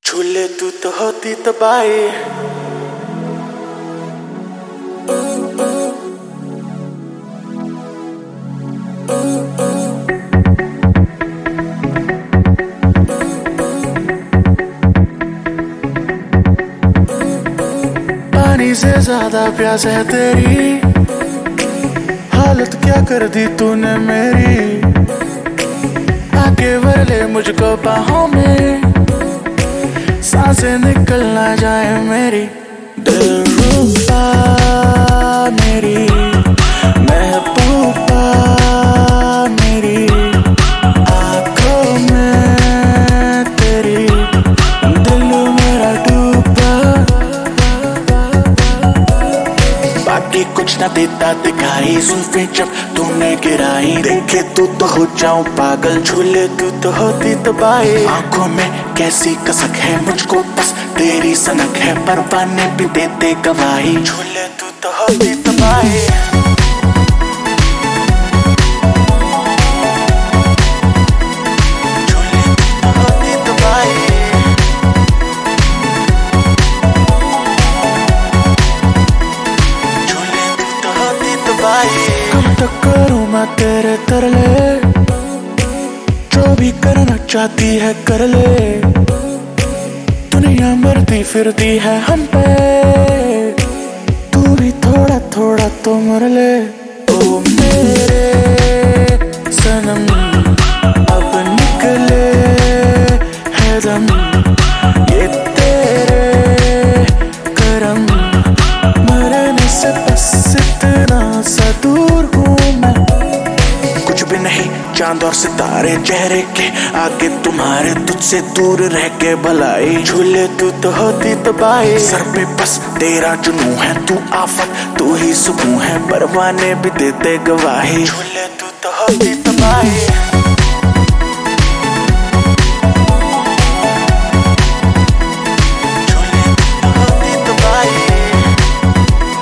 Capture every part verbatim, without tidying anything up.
झूले तू तो होती तबाही। पानी से ज्यादा प्यास है तेरी, हालत क्या कर दी तूने मेरी। आके भर ले मुझको बाहों में, सांसें निकल ना जाए मेरी। दिलरुबा मेरी महबूबा मेरी, आँखों में तेरी दिल मेरा डूबा। बाकी कुछ ना देता दिखाई, जुल्फें जब तूने गिराई, देखे तू तो हो जाऊं पागल। झूले तू तो होती तबाही। आंखों में कैसी कसक है, मुझको बस तेरी सनक है, परवाने भी देते गवाही। झूले तू तो होती तबाही। झूले तू तो होती तबाही। झूले तू तो होती तबाही। कब तक करूं मैं तेरे तरले, जो भी करना चाहती है कर ले। दुनिया मरती फिरती है हम पे, तू भी थोड़ा थोड़ा तो मर ले। ओ मेरे सनम अब निकले है दम, ये तेरे करम। मरने से बस इतना सा दूर हूँ मैं, कुछ भी नहीं चांद और सितारे चेहरे के आगे तुम्हारे, तुझसे दूर रह के भलाई। झूले तू तो होती तबाही। सर पे बस तेरा जुनून है, तू आफत तू ही सुकून है, परवाने भी देते गवाही। झूले तू तो होती तबाही। झूले तू तो होती तबाही।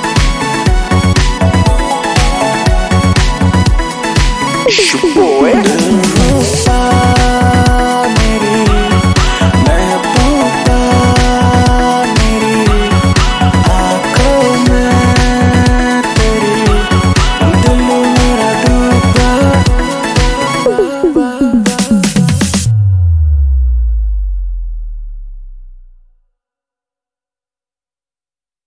Boy